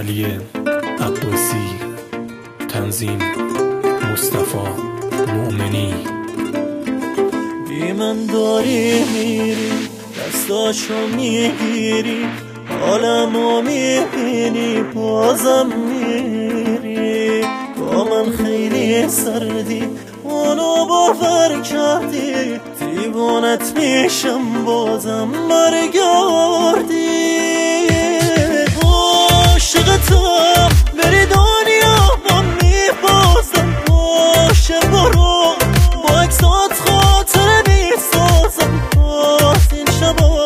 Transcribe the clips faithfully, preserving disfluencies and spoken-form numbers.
علی عباسی، تنظیم مصطفی مؤمنی. بی من داری میری، دستاشو میگیری، حالمو میبینی، بازم میری. با من خیلی سردی، اونو باور کردی، دیوانت میشم بازم برگردی. عاشقتم بری دنیا من میبازم، باشه برو با اکسات خاطر میسازم، باز این شبا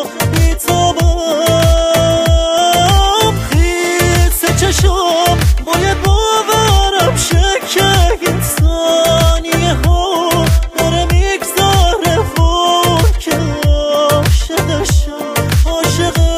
میتابم. خیسه چشم باید باورم شه که این ثانیه ها داره میگذاره و که عاشقشم عاشقم.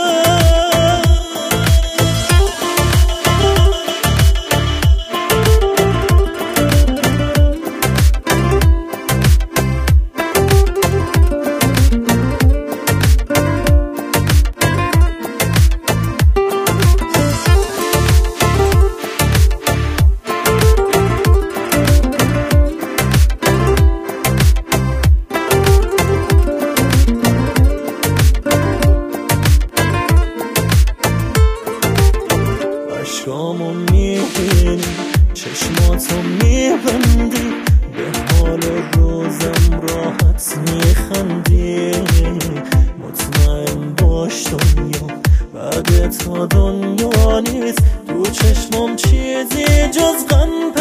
اشکامو میبینی، چشماتو میبندی، به حال روزم راحت میخندی. مطمئن باش دنیا بعد تا دنیا نیست، تو چشمام چیزی جز غم